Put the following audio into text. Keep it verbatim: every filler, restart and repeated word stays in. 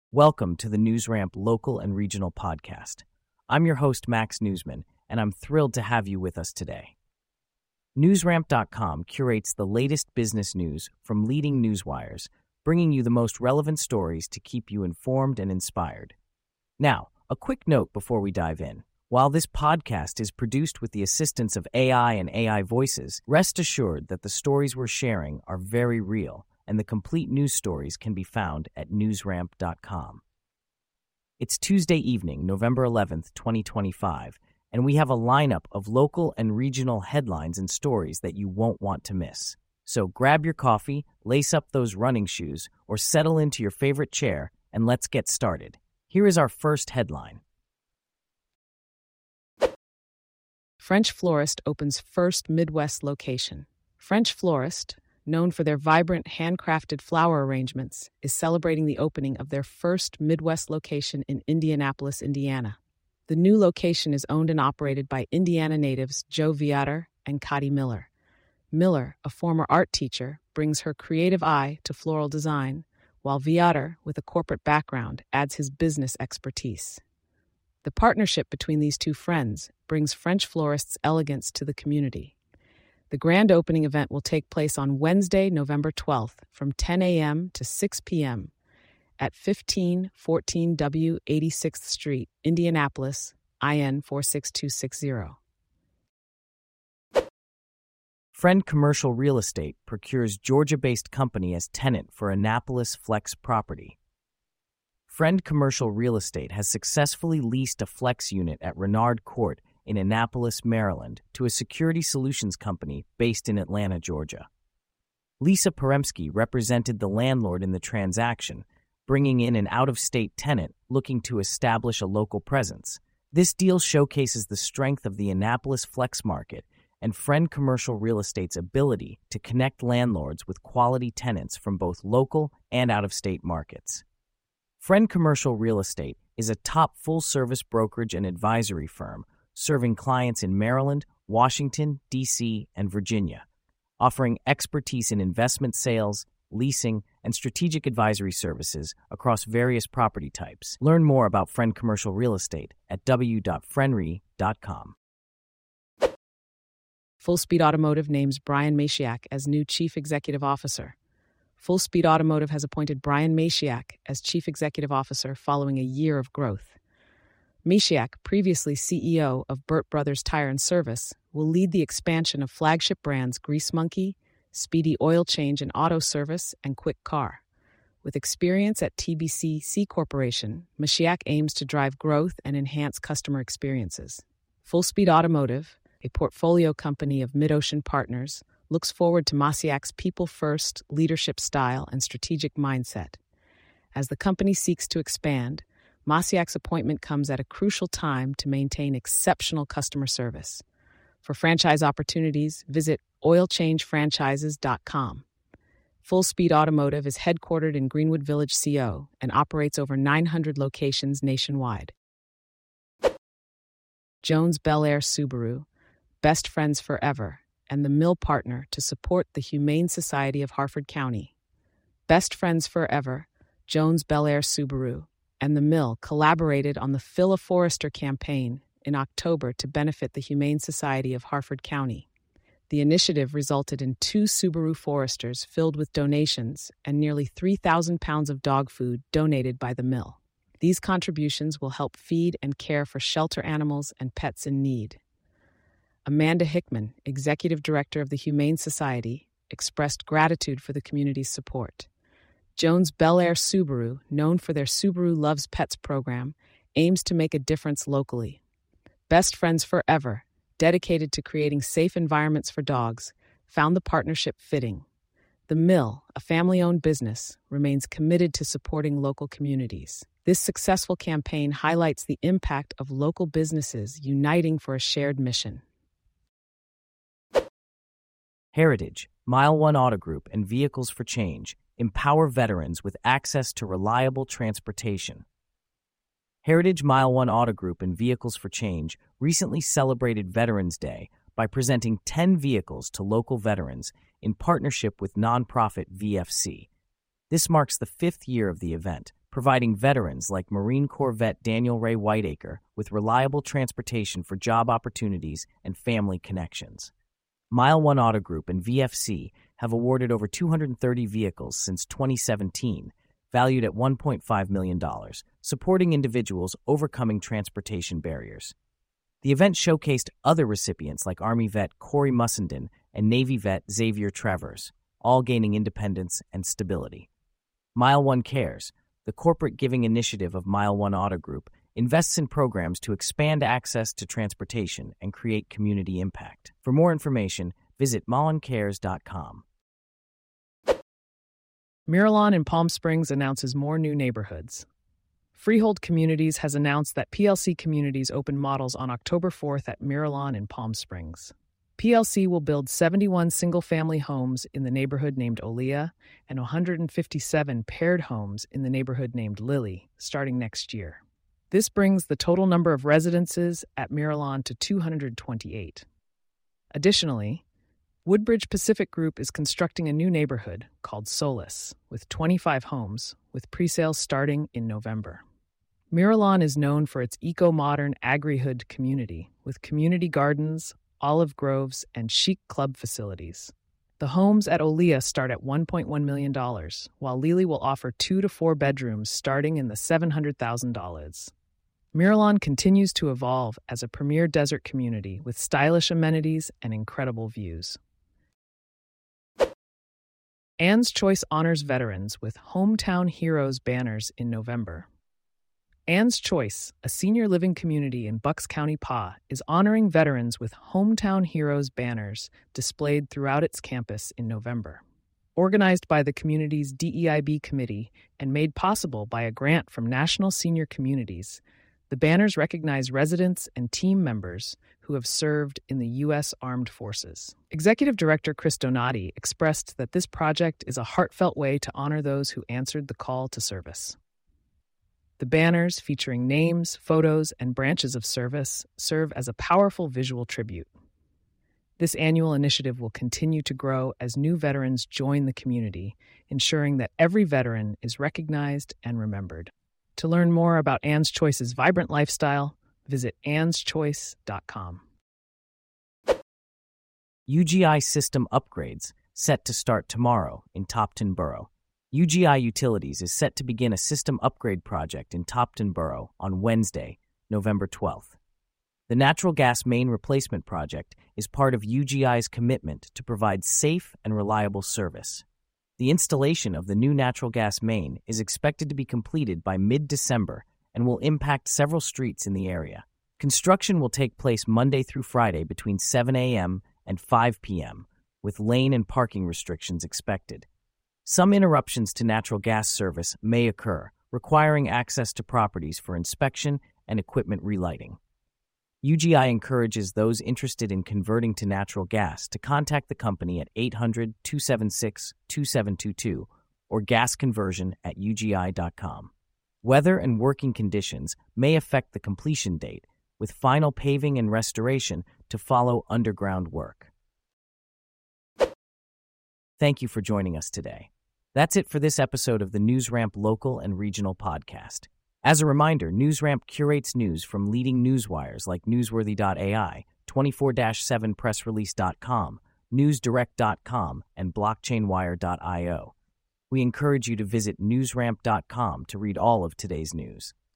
Welcome to the NewsRamp local and regional podcast. I'm your host, Max Newsman, and I'm thrilled to have you with us today. NewsRamp dot com curates the latest business news from leading newswires, bringing you the most relevant stories to keep you informed and inspired. Now, a quick note before we dive in. While this podcast is produced with the assistance of A I and A I voices, rest assured that the stories we're sharing are very real, and the complete news stories can be found at NewsRamp dot com. It's Tuesday evening, November eleventh, twenty twenty-five, and we have a lineup of local and regional headlines and stories that you won't want to miss. So grab your coffee, lace up those running shoes, or settle into your favorite chair, and let's get started. Here is our first headline. French florist opens first Midwest location. French florist, known for their vibrant handcrafted flower arrangements, is celebrating the opening of their first Midwest location in Indianapolis, Indiana. The new location is owned and operated by Indiana natives Joe Viator and Cotty Miller. Miller, a former art teacher, brings her creative eye to floral design, while Viator, with a corporate background, adds his business expertise. The partnership between these two friends brings French florists' elegance to the community. The grand opening event will take place on Wednesday, November twelfth, from ten a.m. to six p.m. at fifteen fourteen W eighty-sixth Street, Indianapolis, I N four six two six zero. Friend Commercial Real Estate procures Georgia-based company as tenant for Annapolis Flex property. Friend Commercial Real Estate has successfully leased a flex unit at Renard Court in Annapolis, Maryland, to a security solutions company based in Atlanta, Georgia. Lisa Poremski represented the landlord in the transaction, bringing in an out-of-state tenant looking to establish a local presence. This deal showcases the strength of the Annapolis flex market and Friend Commercial Real Estate's ability to connect landlords with quality tenants from both local and out-of-state markets. Friend Commercial Real Estate is a top full-service brokerage and advisory firm serving clients in Maryland, Washington, D C, and Virginia, offering expertise in investment sales, leasing, and strategic advisory services across various property types. Learn more about Friend Commercial Real Estate at w dot friendre dot com. Full Speed Automotive names Brian Maciak as new Chief Executive Officer. Full Speed Automotive has appointed Brian Maciak as Chief Executive Officer following a year of growth. Maciak, previously C E O of Burt Brothers Tire and Service, will lead the expansion of flagship brands Grease Monkey, Speedy Oil Change and Auto Service, and Quick Car. With experience at T B C C Corporation, Maciak aims to drive growth and enhance customer experiences. Full Speed Automotive, a portfolio company of MidOcean Partners, looks forward to Maciak's people-first leadership style and strategic mindset. As the company seeks to expand, Maciak's appointment comes at a crucial time to maintain exceptional customer service. For franchise opportunities, visit oil change franchises dot com. Full Speed Automotive is headquartered in Greenwood Village, C O, and operates over nine hundred locations nationwide. Jones Bel Air Subaru, best friends forever, and the Mill partner to support the Humane Society of Harford County. Best friends forever, Jones Bel Air Subaru, and the Mill collaborated on the Fill a Forester campaign in October to benefit the Humane Society of Harford County. The initiative resulted in two Subaru Foresters filled with donations and nearly three thousand pounds of dog food donated by the Mill. These contributions will help feed and care for shelter animals and pets in need. Amanda Hickman, Executive Director of the Humane Society, expressed gratitude for the community's support. Jones Bel Air Subaru, known for their Subaru Loves Pets program, aims to make a difference locally. Best Friends Forever, dedicated to creating safe environments for dogs, found the partnership fitting. The Mill, a family-owned business, remains committed to supporting local communities. This successful campaign highlights the impact of local businesses uniting for a shared mission. Heritage, Mile One Auto Group, and Vehicles for Change empower veterans with access to reliable transportation. Heritage, Mile One Auto Group, and Vehicles for Change recently celebrated Veterans Day by presenting ten vehicles to local veterans in partnership with nonprofit V F C. This marks the fifth year of the event, providing veterans like Marine Corps vet Daniel Ray Whiteacre with reliable transportation for job opportunities and family connections. Mile One Auto Group and V F C have awarded over two hundred thirty vehicles since twenty seventeen, valued at one point five million dollars, supporting individuals overcoming transportation barriers. The event showcased other recipients like Army vet Corey Mussenden and Navy vet Xavier Travers, all gaining independence and stability. Mile One Cares, the corporate giving initiative of Mile One Auto Group, invests in programs to expand access to transportation and create community impact. For more information, visit mullen cares dot com. Miralon in Palm Springs announces more new neighborhoods. Freehold Communities has announced that P L C Communities open models on October fourth at Miralon in Palm Springs. P L C will build seventy-one single-family homes in the neighborhood named Olea and one hundred fifty-seven paired homes in the neighborhood named Lily, starting next year. This brings the total number of residences at Miralon to two hundred twenty-eight. Additionally, Woodbridge Pacific Group is constructing a new neighborhood called Solace, with twenty-five homes, with pre-sales starting in November. Miralon is known for its eco-modern agri-hood community, with community gardens, olive groves, and chic club facilities. The homes at Olea start at one point one million dollars, while Lily will offer two to four bedrooms starting in the seven hundred thousand dollars. Miralon continues to evolve as a premier desert community with stylish amenities and incredible views. Ann's Choice honors veterans with Hometown Heroes banners in November. Ann's Choice, a senior living community in Bucks County, P A, is honoring veterans with Hometown Heroes banners displayed throughout its campus in November. Organized by the community's D E I B committee and made possible by a grant from National Senior Communities, the banners recognize residents and team members who have served in the U S Armed Forces. Executive Director Chris Donati expressed that this project is a heartfelt way to honor those who answered the call to service. The banners, featuring names, photos, and branches of service, serve as a powerful visual tribute. This annual initiative will continue to grow as new veterans join the community, ensuring that every veteran is recognized and remembered. To learn more about Ann's Choice's vibrant lifestyle, visit anns choice dot com. U G I system upgrades set to start tomorrow in Topton Borough. U G I Utilities is set to begin a system upgrade project in Topton Borough on Wednesday, November twelfth. The natural gas main replacement project is part of U G I's commitment to provide safe and reliable service. The installation of the new natural gas main is expected to be completed by mid-December and will impact several streets in the area. Construction will take place Monday through Friday between seven a.m. and five p.m., with lane and parking restrictions expected. Some interruptions to natural gas service may occur, requiring access to properties for inspection and equipment relighting. U G I encourages those interested in converting to natural gas to contact the company at eight hundred, two seven six, two seven two two or gasconversion at u g i dot com. Weather and working conditions may affect the completion date, with final paving and restoration to follow underground work. Thank you for joining us today. That's it for this episode of the NewsRamp Local and Regional Podcast. As a reminder, NewsRamp curates news from leading newswires like newsworthy dot a i, twenty-four seven press release dot com, news direct dot com, and blockchain wire dot i o. We encourage you to visit newsramp dot com to read all of today's news.